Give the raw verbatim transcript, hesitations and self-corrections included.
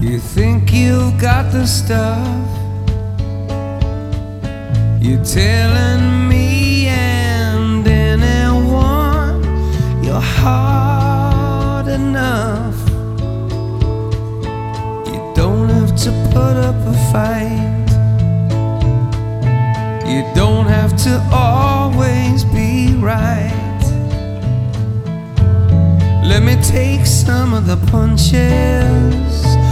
You think you've got the stuff, you're telling me and anyone you're hard enough. You don't have to put up a fight, you don't have to always be right. Let me take some of the punches